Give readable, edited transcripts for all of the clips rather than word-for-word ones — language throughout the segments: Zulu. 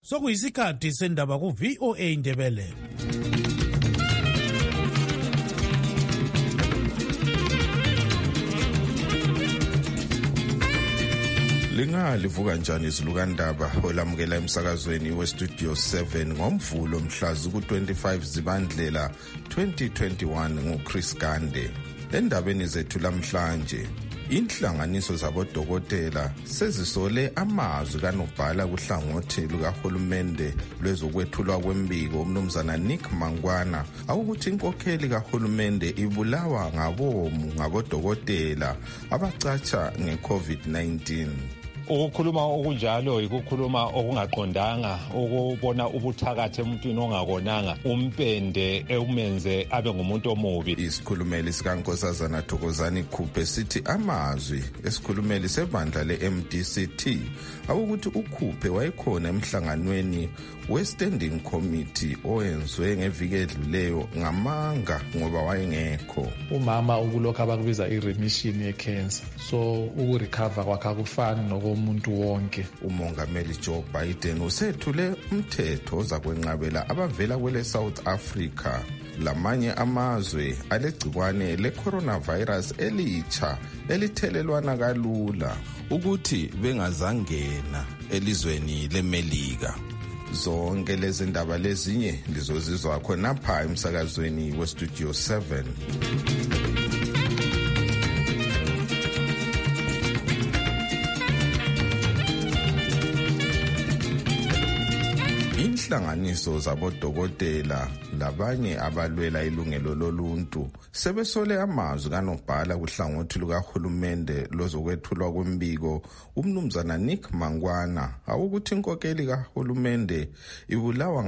sokuyisikhathi sendaba ku-VOA Indebele. Livuka njani izilukandaba olamukela emsakazweni westudio 7 ngomvulo mhlazi ku-25 Zibandlela 2021 nguChris Gande. Endabeni zethu lamhlanje, inhlanganiso zabodokotela sezisole amazwi kanobhala kuhlangothi lukahulumende lwezokwethulwa kwembiko umnumzana Nick Mangwana ukuthi inkokheli kahulumende ibulawa ngabodokotela abacatsha nge-COVID-19. Ukukhuluma okunjalo ikukhuluma okungaqondanga, ukubona ubuthakathi emuntwini ongakonanga, umpende eumenze abe ngumuntu omubi. Isikhulumeli sikaNkosazana Thokozani Khuphe sithi amazwi esikhulumeli sebandla le-MDCT ukuthi uKhuphe wayekhona emhlanganweni we-standing committee oyenzwe ngeviki edluleyo ngamanga ngoba wayengekho. Umama ukulokho abakubiza i-remission ye-cancer, so ukurecover kwakhe akufani nokomuntu wonke. Umongameli Joe Biden usethule umthetho ozakwenqabela abavela kwele South Africa lamanye amazwe alegcikwane le-coronavirus elitsha elithelelwana kalula ukuthi bengazangena elizweni leMelika. Zonke lezi ndaba lezinye lizozizwa khonapha emsakazweni westudio 7. Inhlanganiso zabodokotela labanye abalwela ilungelo loluntu sebesole amazwi kanobhala kuhlangothi lukahulumende lozokwethulwa kwembiko umnumzana Nick Mangwana ukuthi inkokeli kahulumende ibulawa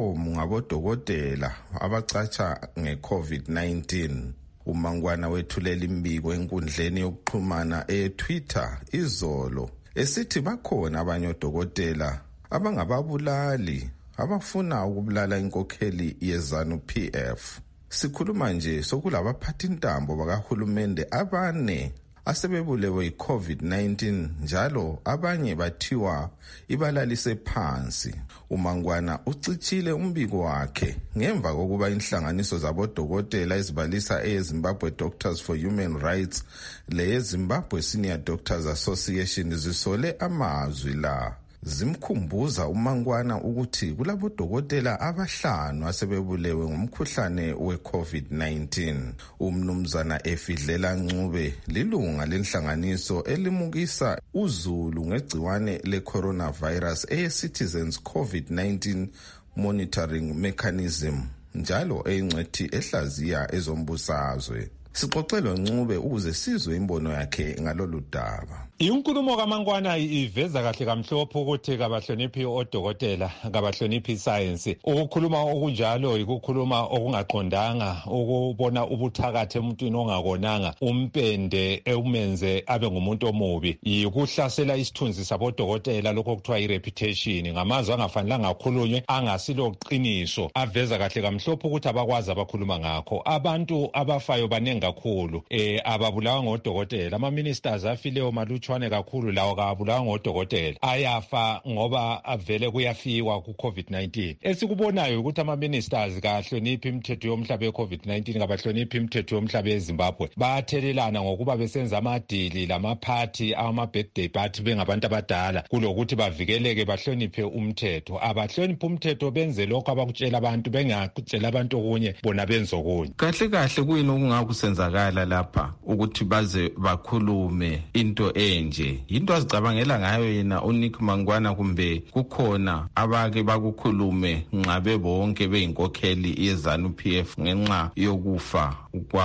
ngabodokotela abacatsha nge-COVID-19. uMangwana wethulela imbiko enkundleni yokuxhumana eTwitter izolo esithi bakhona abanye odokotela abangababulali abafuna ukubulala inkokheli yeZANU-PF. Sikhuluma nje sokulabaphathi intambo bakahulumende abane asebebulewe yi-COVID-19 njalo abanye bathiwa ibalalise phansi. uMangwana ucitshile umbiko wakhe ngemva kokuba inhlanganiso zabodokotela ezibalisa eZimbabwe Doctors for Human Rights leZimbabwe Senior Doctors Association zisole amazwi la. Zimkhumbuza uMangwana ukuthi kulabodokotela abahlanu asebebulewe ngomkhuhlane we-COVID-19. Umnumzana Efidlela Ncube lilunga lenhlanganiso elimukisa uzulu ngegciwane le-coronavirus e-Citizens COVID-19 Monitoring Mechanism njalo eyingcwethi ehlaziya ezombusazwe. Sixoxelwe Ncube ukuze sizwe imbono yakhe ngalolu daba. Inkulumo kaMangwana iveza kahle kamhlophe ukuthi kabahloniphi odokotela, kabahloniphi science. Ukukhuluma okunjalo ikukhuluma okungaqondanga, ukubona ubuthakathi emuntwini ongakonanga, umpende eumenze abe ngumuntu omubi. Yikuhlasela isithunzi sabodokotela lokho kuthiwa i-reputation, ngamazwi angafanelanga akhulunywe angasilo qiniso. Aveza kahle kamhlophe ukuthi abakwazi abakhuluma ngakho. Abantu abafayo banengi kakhulu, ababulawa ngodokotela. Ama-ministers afileyo malutshwane kakhulu lawo kabulawa ngodokotela. Ayafa ngoba avele kuyafiwa ku-COVID-19. Esikubonayo ukuthi ama-ministers kahloniphi imithetho yomhlaba ye-COVID-19, kabahloniphi imithetho yomhlaba eZimbabwe. Bayathelelana ngokuba besenza amadili lamaphathi, ama-birthday party bengabantu abadala, kulokuthi bavikeleke bahloniphe umthetho. Abahloniphe umthetho benze lokho abakutshela abantu, bengakutshela abantu okunye bona benze okunye. Kahle kuyini okungakusenzakala lapha ukuthi baze bakhulume into enje? Into azicabangela ngayo yena uNick Mangwana kumbe kukhona abake bakukhulume nqabe bonke beyinkokheli yeZANU-PF ngenxa yokufa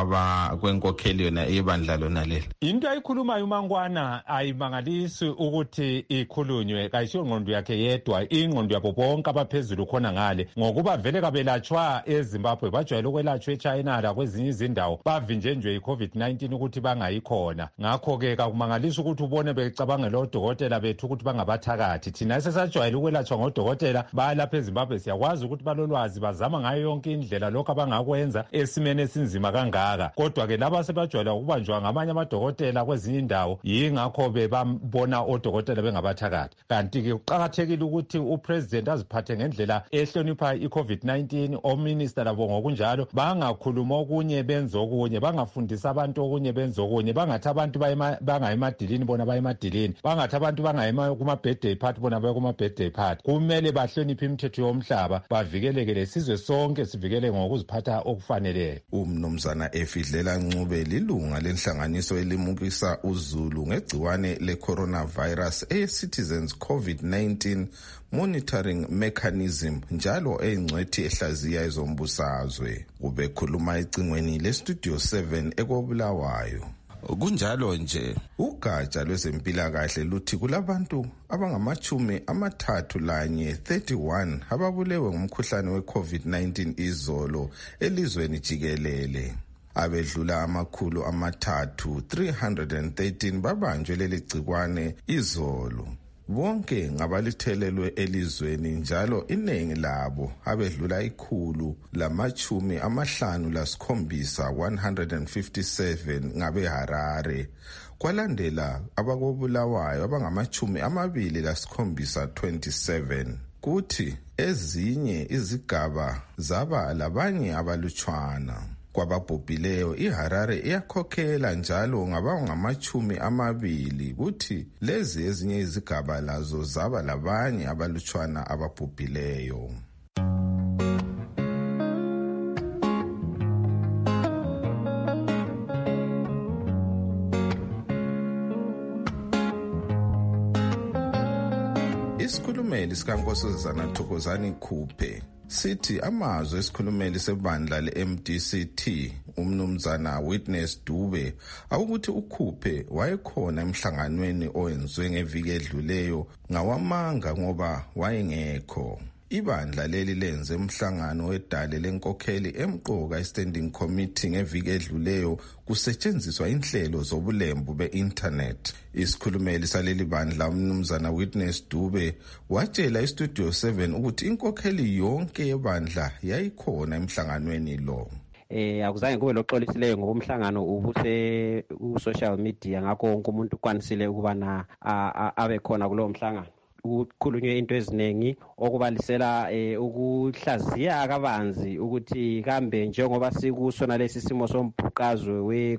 kwenkokheli yona ebandla lona leli? Into ayikhulumayo uMangwana ayimangalisi ukuthi ikhulunywe, kayisiyo ngqondo yakhe yedwa, ingqondo yabo bonke abaphezulu khona ngale, ngokuba vele kabelatshwa eZimbabwe bajwayele ukwelatshwa eChina la kwezinye izindawo, bavinjwa babenjenjwe i-COVID-19 ukuthi bangayikhona. Ngakho-ke kakumangalisa ukuthi ubone becabangela odokotela bethu ukuthi bangabathakathi. Thina sesajwayele ukwelatshwa ngodokotela balapha eZimbabwe, siyakwazi ukuthi balolwazi bazama ngayo yonke indlela lokho abangakwenza esimene esinzima kangaka. Kodwa-ke laba sebajwayela ukubanjwa ngamanye amadokotela kwezinye indawo, yingakho bebabona odokotela bengabathakathi. Kanti-ke kuqakathekile ukuthi upresident aziphathe ngendlela ehlonipha i-COVID-19, ominister labo ngokunjalo bangakhuluma okunye benze okunye, bangafundisa abantu okunye benze okunye, bangathi abantu bangayi emadilini bona baye emadilini, bangathi abantu bangayi kuma-birthday party bona baye kuma-birthday party. Kumele bahloniphe imithetho yomhlaba, bavikeleke lesizwe sonke sivikele ngokuziphatha okufaneleyo. Umnumzana Efidlela Ncube lilunga lenhlanganiso elimukisa uzulu ngegciwane le-coronavirus e-Citizens COVID-19 Monitoring Mechanism njalo eyingcwethi ehlaziya ezombusazwe. Ubekhuluma ecingweni leStudio 7 eKobulawayo. Kunjalo nje, ugatsha lwezempilakahle luthi kulabantu abangama-31 ababulewe ngumkhuhlane we-COVID-19 izolo elizweni jikelele. Abedlula 313 babanjwe leli gcikwane izolo. Bonke ngabalithelelwe elizweni njalo iningi labo abedlula 157 ngabeHarare. Kwalandela abakobulawayo abangama-27. Kuthi ezinye izigaba zaba labanye abalutshwana. Kwababhubhileyo iHarare iyakhokhela njalo ngabangama-20 kuthi lezi ezinye izigaba lazo zaba labanye abalutshwana ababhubhileyo. Isikhulumeli sikaNkosazana Thokozani Khuphe sithi amazwi esikhulumeli sebandla le-MDCT umnumzana Witness Dube awukuthi uKhuphe wayekhona emhlanganweni owenziwe ngeviki edluleyo ngawamanga ngoba wayengekho. Ibandla leli lenze umhlangano wedale lenkokheli emqoka i-Standing Committee ngeviki edluleyo kusetshenziswa inhlelo zobulembu be-internet. Isikhulumeli saleli bandla umnumzana Witness Dube watshela iStudio 7 ukuthi inkokheli yonke yebandla yayikhona emhlanganweni lo. Akuzange kube loxolisileyo ngoba umhlangano ubuse ku-social media, ngakho wonke umuntu ukwanisile ukuba abe khona kulowo mhlangano. Ukukhulunywe into eziningi okubalisela ukuhlaziya kabanzi ukuthi kambe njengoba sikusona lesi simo sombhuqazwe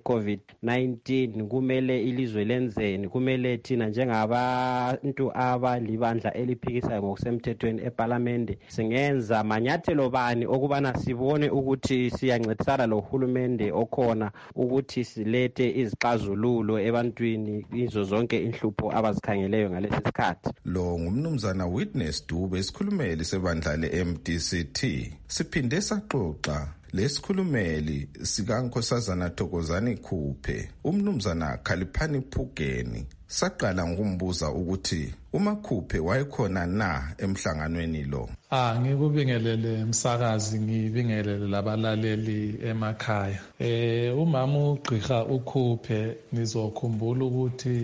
we-COVID-19 kumele ilizwe lenzeni, kumele thina njengabantu abalibandla eliphikisayo ngokusemthethweni eParliament singenza manyathelo bani okubana sibone ukuthi siyancedisana lohulumende okhona ukuthi silethe izixazululo ebantwini izo zonke inhlupho abazikhangeleyo ngalesi sikhathi. Ngumnumzana Witness Dube isikhulumeli sebandla le-MDCT. Siphinde saxoxa lesikhulumeli sikaNkosazana Thokozani Khuphe umnumzana Khaliphani Phugeni. Saqala ngokumbuza ukuthi uMakhuphe wayekhona na emhlanganweni lo. Ngikubingelele msakazi, ngibingelele labalaleli emakhaya. Umama uGqirha uKhuphe nizokhumbula ukuthi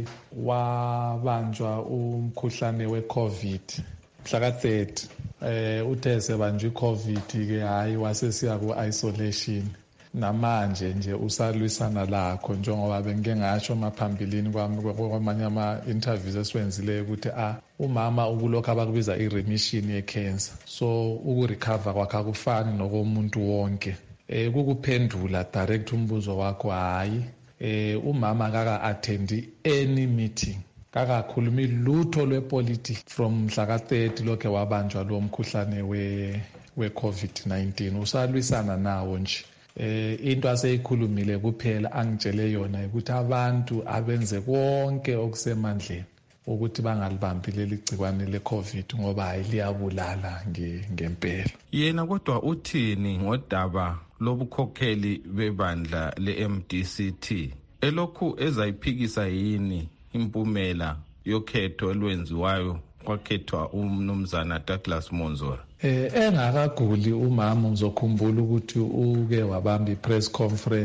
wabanjwa umkhuhlane weCovid mhla ka-30. Uthe sebanjwe iCovid ke hayi wasesiya ku-isolation. Namanje nje usalwisana lakho njengoba bengike ngasho maphambilini kwamanye ama-interviews esiwenzileyo ukuthi umama ukulokho abakubiza i-remission ye-cancer. So ukurecover kwakhe akufani nokomuntu wonke. Kukuphendula direct umbuzo wakho hayi. Umama kaka-attendi any meeting, kakakhulumi lutho lwepolitics from mhla ka-30 lokhe wabanjwa lo mkhuhlane we-COVID-19. Usalwisana nawo nje. Into aseyikhulumile kuphela angitshele yona ukuthi abantu abenze konke okusemandleni ukuthi bangalibambi leli gcikwane le-COVID ngoba hayi liyabulala ngempela. Yena kodwa uthini ngodaba lobukhokheli bebandla le-MDCT elokhu ezayiphikisa yini impumela yokhetho elwenziwayo kwakhethwa umnumzana Douglas Monzora? Engakaguli umama ngizokhumbula ukuthi uke wabamba i-press conference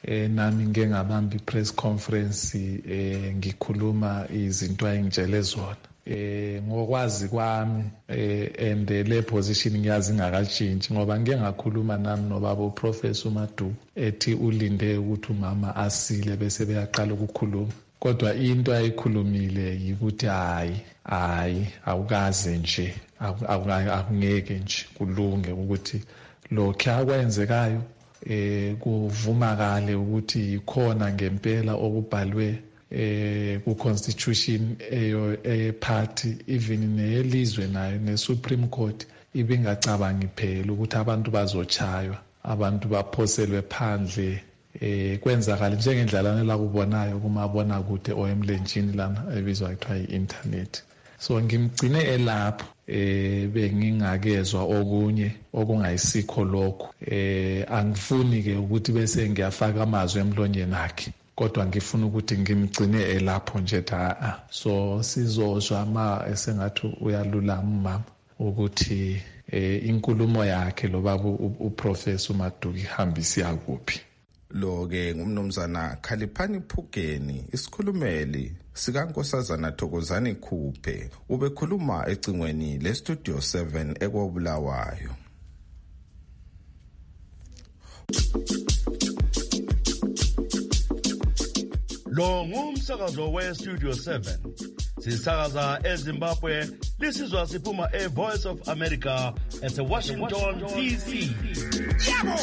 nami ngeke ngabamba i-press conference ngikhuluma izinto ayengitshele zona. Ngokwazi kwami and le position ngiyazi ingakatshintshi ngoba ngeke ngakhuluma nami nobaba uProfessor Maduka ethi ulinde ukuthi umama asile bese beyaqala ukukhuluma. Kodwa into ayikhulumile yikuthi hayi awukaze nje akungeke nje kulunge ukuthi lokho akwenzekayo kuvumakale ukuthi ikhona ngempela okubhalwe ku constitution party even nelizwe nayo ne Supreme Court ibingacabangi phela ukuthi abantu bazochaywa, abantu baphoselwe phandle kwenzakala njengendlela la kubonayo kumabona kude emlenjini lana ebizwa kuthiwa i-internet. So ngimgcine elapho bengingakezwa okunye okungayisikho lokho. Angifuni ke ukuthi bese ngiyafaka amazwi emlonyeni akhe, kodwa ngifuna ukuthi ngimgcine elapho nje so sizozwa ma esengathi uyalulama umama ukuthi inkulumo yakhe lo baba uProfessor Maduka ihambisa yakuphi. Lo ke ngumnumzana Khaliphani Phukeni, isikhulumeli sikaNkosazana Thokozani Khuphe, ubekhuluma ecingweni leStudio 7 eKobulawayo. Lo ngumsakazo weStudio 7. Sisakaza eZimbabwe, lisizwa siphuma eVoice of America eseWashington DC. Yabo!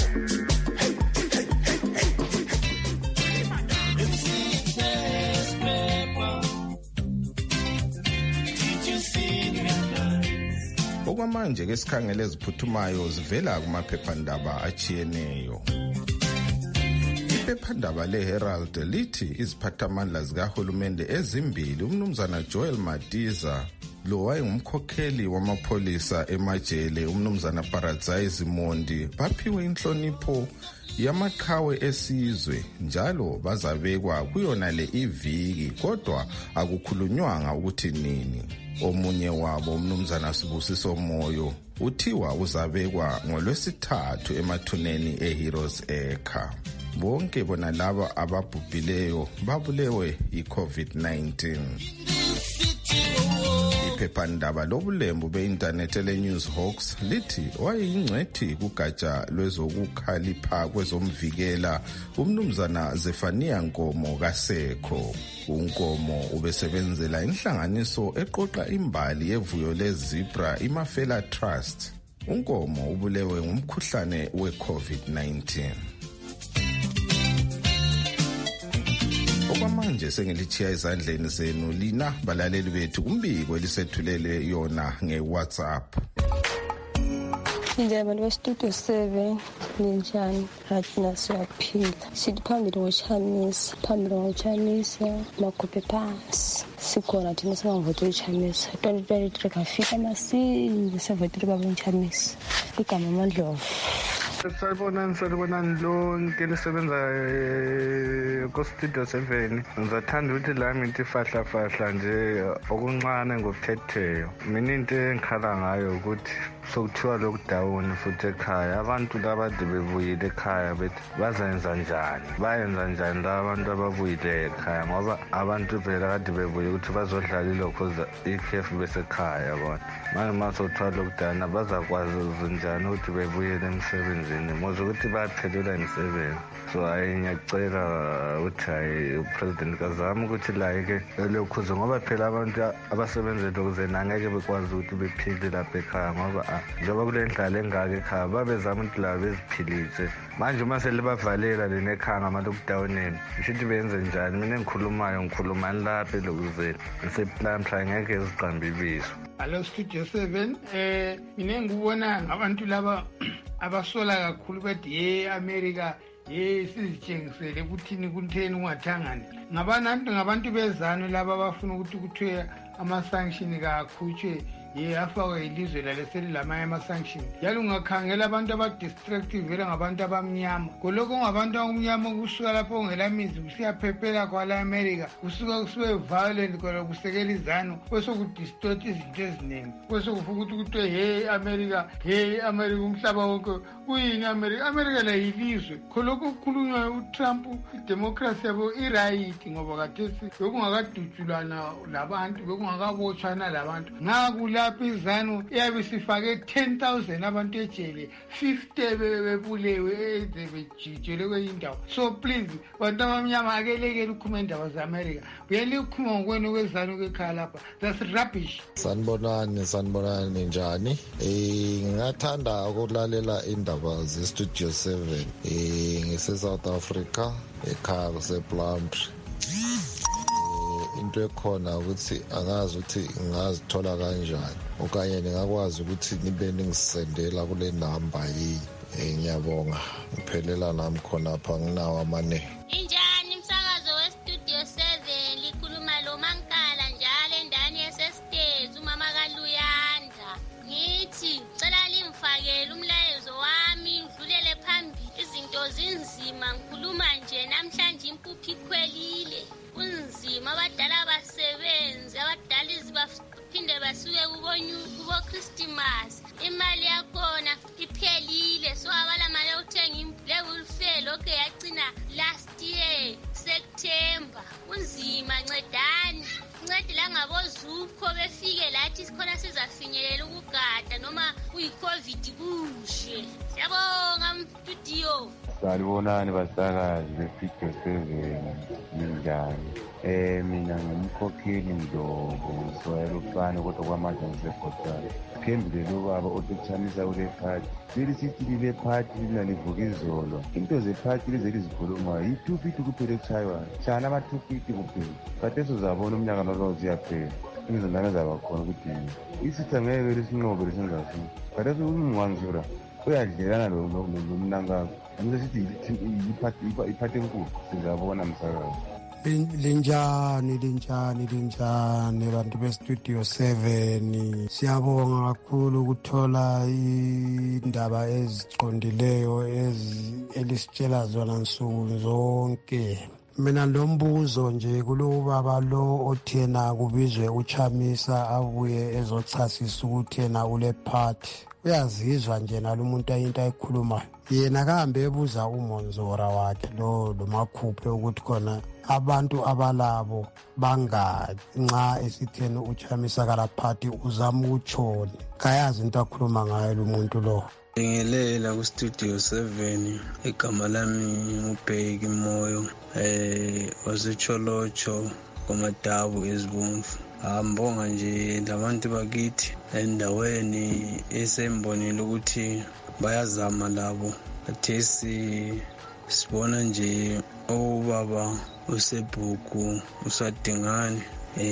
Okwamanje ke sikhangele eziphuthumayo zivela kumaphephandaba achiyeneyo. Iphephandaba leHerald lithi iziphathamandla zikahulumende ezimbili umnumzana Joel Madiza lo wayengumkhokheli wamapholisa emajele umnumzana Paradzai Zimondi baphiwe inhlonipho yamaqhawe esizwe njalo bazabekwa kuyona le iviki, kodwa akukhulunywanga ukuthi nini. Omunye wabo umnumzana Sibusiso Moyo uthiwa uzabekwa ngoLwesithathu emathuneni eHeroes Acre. Bonke bona laba ababhubhileyo babulewe iCovid-19. Iphephandaba lobulembu be-internet le-Newshawks lithi wayeyingcwethi kugatsha lwezokukhalipha kwezomvikela umnumzana Zefania Nkomo kaSekho. uNkomo ubesebenzela inhlanganiso eqoqa imbali yevuyo lezebra iMafela Trust. uNkomo ubulewe ngumkhuhlane weCovid-19. Okwamanje sengilithiya ezandleni zenu lina balaleli bethu kumbiko elisethulele yona ngeWhatsApp. Njengabantu beStudio 7 ninjani hathina siyaphila sithi phambili ngochamisa makhuphe phansi sikhona thina singavoti uchamisa 2023 kafika masinye sevotile babochamisa igama Mandlovu. Salibonani lonke lisebenza kuStudio 7. Ngizathanda ukuthi lami into ifahla nje okuncane ngokuphetheyo. Mina into engikhala ngayo ukuthi sokuthiwa lockdown futhi ekhaya abantu labade bebuyile ekhaya bethi bazenza njani abantu ababuyile ekhaya ngoba abantu phela kade bebuye ukuthi bazodlala ilokhoza ikhefu besekhaya bona. Manje masokuthiwa lockdown abazakwazi njani ukuthi bebuyele emsebenzini moze ukuthi bayaphelela imisebenzi. So ngiyacela ukuthi uPresident kazama ukuthi like lokhoza ngoba phela abantu abasebenza lokhoza angeke bekwazi ukuthi bephile lapha ekhaya ngoba njengoba kule ndlala engaka ekhaya babezama ukuthi la beziphilise. Manje uma selibavalela lena ekhaya ngama-lockdowneni ishithi benze njani? Mina ngikhuluma lapha elokuzeni ngiseplamhla ngeke eziqambe ibizo. Hello Studio 7. Mina ngibona abantu laba abasola kakhulu bethi America sizitshengisele ukuthini kuntheni ungathangani. Ngabantu bezanu laba abafuna ukuthi kuthiwe ama-sanction kakhutshwe afakwe ilizwe laleselilamanye ama-sanction yalo ungakhangela abantu aba-destructive vele ngabantu abamnyama kolokho ongabantu abamnyama kusuka lapho ongelamizi kusiyaphephela kwala America kusuka kusuke violent kwala kusekela izanu kwesokudistort izinto eziningi kwesokufuka ukuthi kuthiwe hey America umhlaba wonke kuyini America la yilizwe kholokho kukhulunywa uTrump idemocracy yabo i-right ngoba kathesi bekungakadutshulana labantu bekungakabotshana labantu ngakulapha izanu iyabe sifake 10,000 abantu ejele 50 bebulewe bejijele kweyindawo so please bantu abamnyama akelekele ukukhuluma indaba ze-America uyele ukukhuluma ngokwenu kwezanu kwekhaya lapha that's rubbish. Sanibonani njani? Ngingathanda ukulalela indaba ze-Studio 7 ngise-South Africa ekhaya kuse-Plumtree. Into ekhona ukuthi angazi ukuthi ngazithola kanjani okanye ngingakwazi ukuthi nibe ningisendela kule namba yini. Ngiyabonga ngiphelela nami khona apha nginawo amane. Injani umsakazo we-Studio 7 likhuluma lo Mankala njalo endani yesesitezi umama kaLuyanda. Ngithi cela limfakele umlayezo wami udlulele phambili izinto zinzima ngikhuluma nje namhlanje impuphu ikhwelile kunzima abadala basebenze abadala izibaphinde basuke kubo Christmas imali yakhona iphelile so abalamali yokuthenga le-welfare lokho yagcina last year September kunzima ncedani ncedi la ngabozupho befike lathi sikhona sizafinyelela ukugada noma kuyi-COVID kushe siyabonga mstudio. Salibonani basakazi be-Studio 7 ninjani? Mina ngumkhokheli Ndlovu Soyela Ufane kodwa kwamanje ngisebhotana phembulele ubaba otuchamisa kule party leli sithi lile party linalivuka izolo into ze-party lize lizikhuluma yi-250 kuphela ekushaywayo shana ama-250 kuphela kateso zabona umnyaka nololo ziyaphela imizondane zabakhona ukuthi isitha ngeke lisinqobe lisenzasini kateso umngwanzura uyadlelana lomnankako angisesithi iphathi enkulu sizabona msakazi. Linjani bantu be-Studio 7 siyabonga kakhulu ukuthola indaba eziqondileyo elisitshela zona nsuku zonke. Mina lombuzo nje kulo baba lo othena kubizwe uChamisa abuye ezochasisa ukuthi yena ule party uyazizwa nje nalomuntu ayinto ayikhulumayo yena kahambe ebuza uMonzora wakhe lo makhuphe ukuthi khona abantu abalabo bangaki nxa esitheni uChamisa kala party uzama ukutshona kayazi into akhuluma ngayo lo muntu lo. Ngelela ku-Studio 7 igama lami uBheki Moyo wasecholocho komadabu ezibomvu. Ngibonga nje labantu bakithi endaweni esembonile ukuthi bayazama labo athesi sibona nje ubaba uSebhuku uSadingane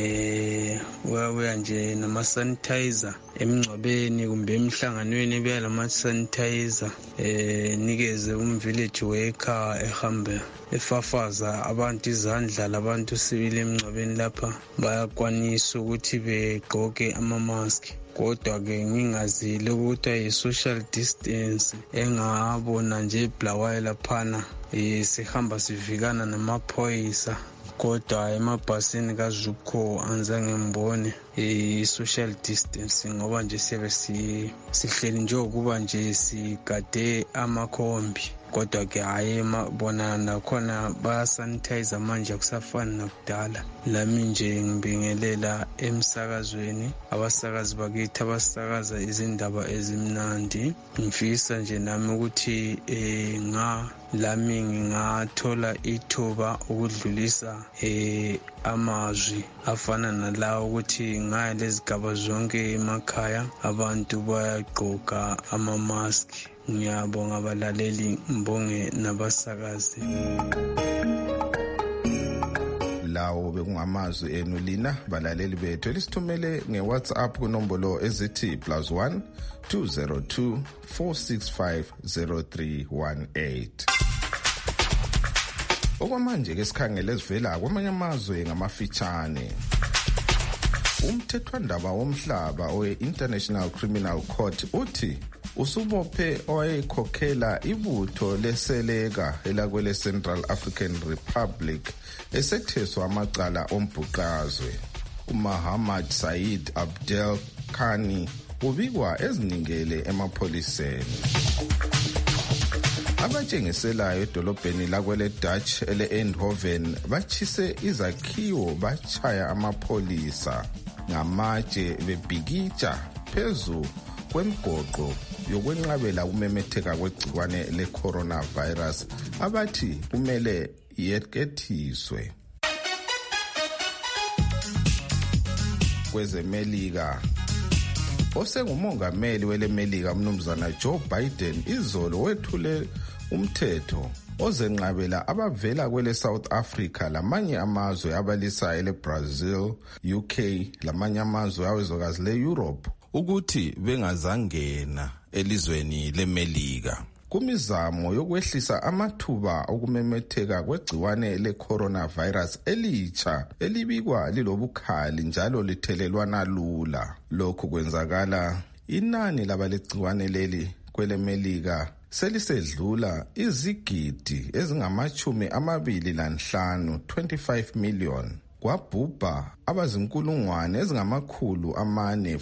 uyabuya nje nama-sanitizer emngcwabeni kumbe emhlanganweni ebuya lama-sanitizer nikeze village worker ehambe efafaza abantu izandla labantu sibili emngcwabeni lapha bayakwanisa ukuthi begqoke ama-mask kodwa-ke ngingazile ukuthi yi-social distance engabona nje eBulawayo laphana sihamba sivikana namaphoyisa kodwa emabhasini kaZupco angizange ngibone i-social distance ngoba nje siyabe sihleli njengokuba nje sigade amakhombi kodwa-ke hhayi bona nakhona bayasanitizer manje akusafani nakudala. Lami nje ngibingelela emsakazweni abasakazi bakithi abasakaza izindaba ezimnandi ngifisa nje nami ukuthi lami ngingathola ithuba ukudlulisa amazwi afana nalawo ukuthi ngaya lezigaba zonke emakhaya abantu bayagqoka ama-mask. Ngiyabonga abalaleli mbonge nabasakazi. Lawo bekungamazwi enu lina balaleli bethu elisithumele ngeWhatsApp kunombolo ezithi +1 202 465 0318. Okwamanje ke sikhangele ezivela kwamanye amazwe ngamafitshane. Umthethwandaba womhlaba owe-International Criminal Court uthi usubophe owayekhokhela ibutho leseleka elakwele Central African Republic esetheswa amacala ombhuqazwe. uMuhammad Said Abdel Khani ubikwa eziningele emapholiseni. Abatshengiselayo edolobheni lakwele Dutch ele-Eindhoven bachise izakhiwo bachaya amapholisa ngamatshe bebhikitsha phezu kwemgoqo yokwenqabela ukumemetheka kwegciwane le-coronavirus abathi kumele yekethiswe. Kwezemelika, osengumongameli welemelika umnumzana Joe Biden izolo wethule umthetho ozenqabela abavela kwele South Africa lamanye amazwe abalisa ele Brazil, UK lamanye amazwe awezwekazi le-Europe ukuthi bengazangena elizweni lemelika. Kumizamo yokwehlisa amathuba okumemetheka kwegciwane le-coronavirus elitsha elibikwa lilobukhali njalo lithelelwana lula. Lokhu kwenzakala inani labalegciwane leli kwelemelika selisedlula izigidi ezingama-25 25 million. Kwabhubha abazinkulungwane ezingama-417,000.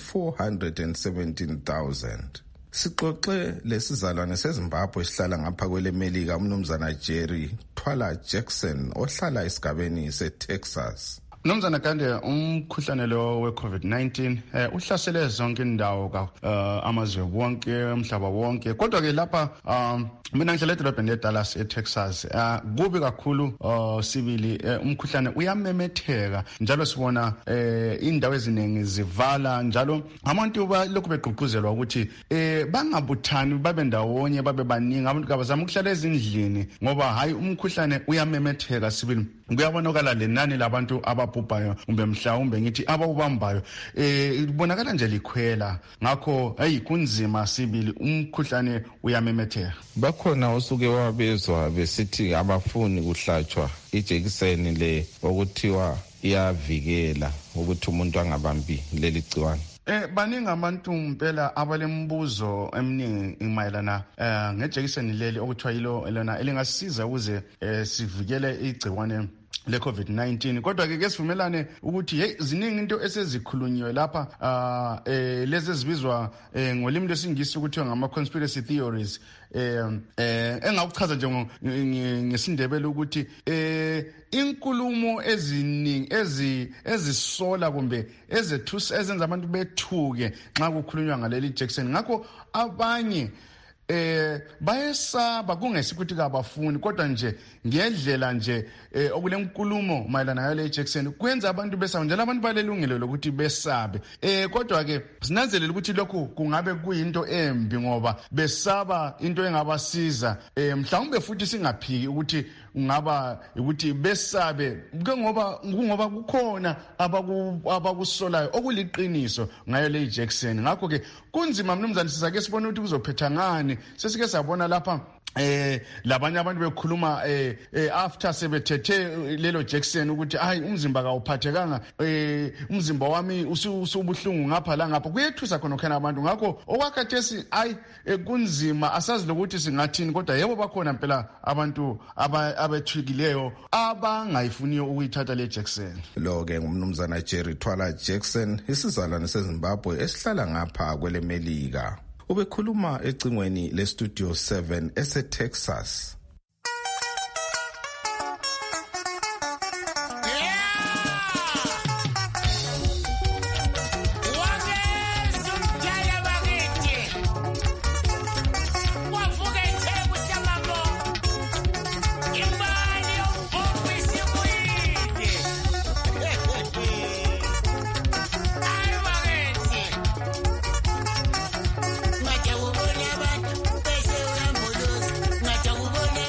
Sixoxe lesizalwane seZimbabwe esihlala ngapha kwelemelika umnumzana Jerry Twala Jackson ohlala esigabeni seTexas. Nomzana Kande, umkhuhlane lo we-COVID-19 uhlasele zonke indawo amazwe wonke umhlaba wonke. Kodwa ke lapha mina ngihlala edolobheni leDallas eTexas. Kubi kakhulu sibili umkhuhlane uyamemetheka njalo sibona indawo eziningi zivala njalo abantu lokhu begqugquzelwa ukuthi bangabuthani babe ndawonye babe baningi abantu kabazama ukuhlala ezindlini ngoba hayi umkhuhlane uyamemetheka sibili. Kuyabonakala lenani labantu ababhubhayo kumbe mhlawumbe ngithi abawubambayo libonakala nje likhwela ngakho kunzima sibili umkhuhlane uyamemetheka. Bakhona osuke wabezwa besithi abafuni kuhlatshwa ijekiseni le okuthiwa iyavikela ukuthi umuntu angabambi leli gciwane. Baningi abantu mpela abalembuzo eminingi mayelana ngejekiseni leli okuthiwa yilo lona elingasiza ukuze sivikele igciwane le-COVID-19. Kodwa ke sivumelane ukuthi ziningi into esezikhulunyiwe lapha lezi ezibizwa ngolimi lwesingisi ukuthiwa ngama-conspiracy theories. Engakuchaza nje ngesindebele ukuthi inkulumo eziningi ezisola kumbe ezenza abantu bethuke nxa kukhulunywa ngaleli Jackson. Ngakho abanye bayesaba kungesikuthi kabafuni kodwa nje ngendlela nje okule nkulumo mayelana nale Jackson kwenza abantu besaba njalo abantu balelungelo lokuthi besabe. Kodwa ke sinanzelela ukuthi lokhu kungabe kuyinto embi ngoba besaba into engabasiza mhlawumbe futhi singaphiki ukuthi ngaba ukuthi besabe ngoba kukhona abakusolayo okuliqiniso ngayo le Jackson. Ngakho ke kunzima mnumzane sizake sibone ukuthi kuzophetha ngani. Sesike sabona lapha labanye abantu bekhuluma after sebethethe lelo Jackson ukuthi hayi umzimba kawuphathekanga umzimba wami usubuhlungu ngapha la ngapha kuyethusa khona khona abantu. Ngakho okwakhathesi kunzima asazi lokuthi singathini kodwa yebo bakhona phela abantu abethukileyo abangayifuniyo ukuyithatha le Jackson. Lo ke ngumnumzana Jerry Twala Jackson isizalwane seZimbabwe esihlala ngapha kwelemelika. Ubekhuluma ecingweni leStudio 7 eseTexas. Ngajabula abantu bese uyamboloza, ngajabula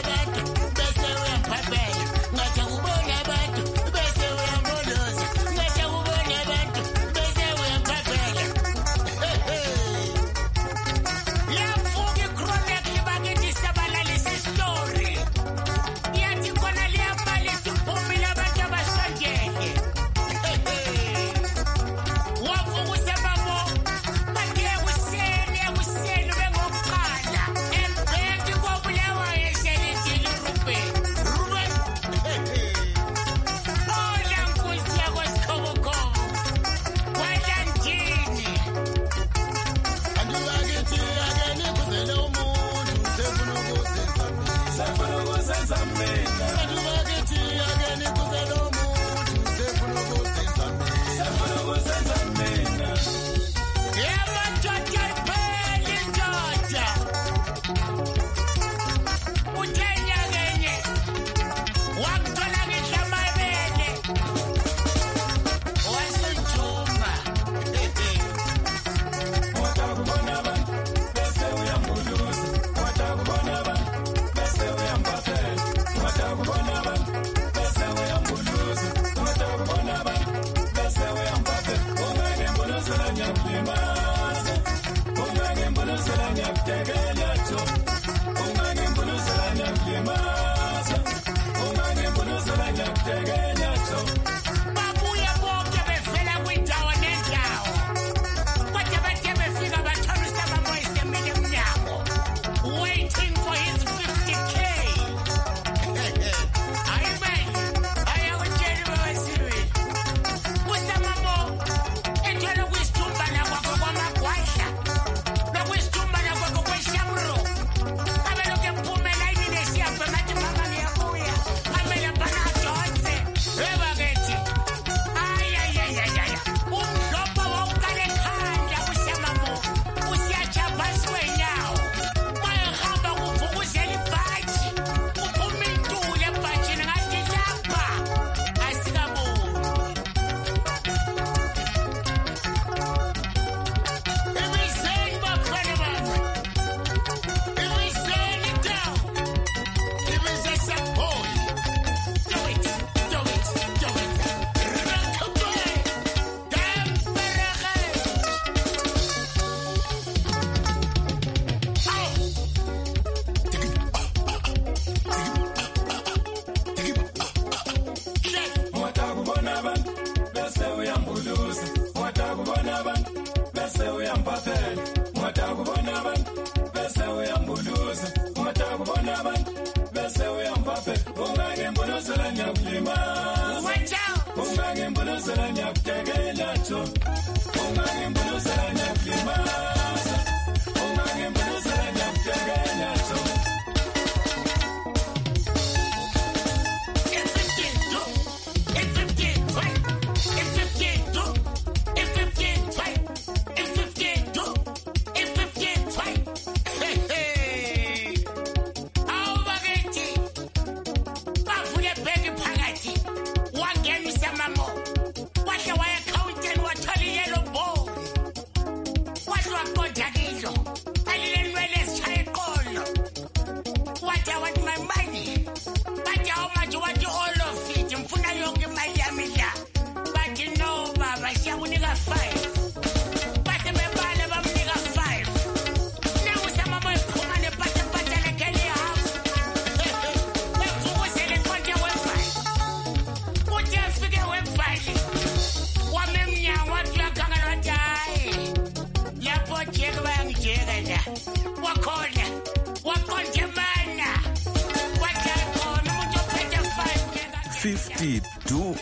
52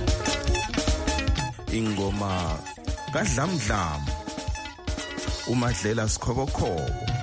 ingoma kaDlamdlam uMadlela Sikhobokhobo.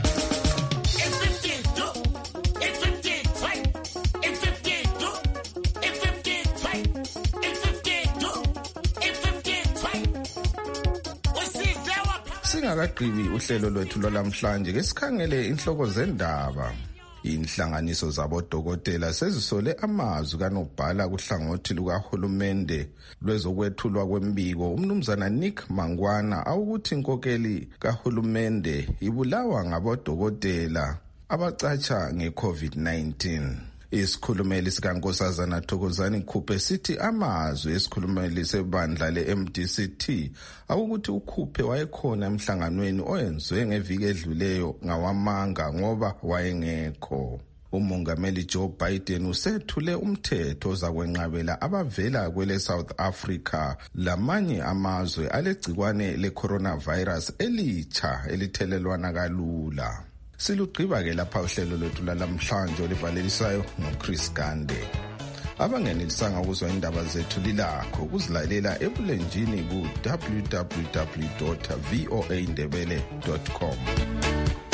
Singakagqibi uhlelo lwethu lwalamhlanje ke sikhangele inhloko zendaba. Inhlanganiso zabodokotela sezisole amazwi kanobhala kuhlangothi lukahulumende lwezokwethulwa kwembiko umnumzana Nick Mangwana awukuthi inkokeli kahulumende ibulawa ngabodokotela abacatsha ngeCovid-19. Isikhulumeli sikaNkosazana Thokozani Khuphe sithi amazwi esikhulumeli sebandla leMDCT awukuthi uKhuphe wayekhona emhlanganweni oyenzwe ngeviki edluleyo ngawamanga ngoba wayengekho. Umongameli Joe Biden usethule umthetho ozakwenqabela abavela kwele South Africa lamanye amazwe alegcikwane le-coronavirus elitsha elithelelwana kalula. Silugqiba ke lapha uhlelo lwethu lalamhlanje olivalelisayo ngoChris Gande. Abangenelisanga ukuzwa indaba zethu lilakho ukuzilalela ebulenjini ku www.voaindebele.com.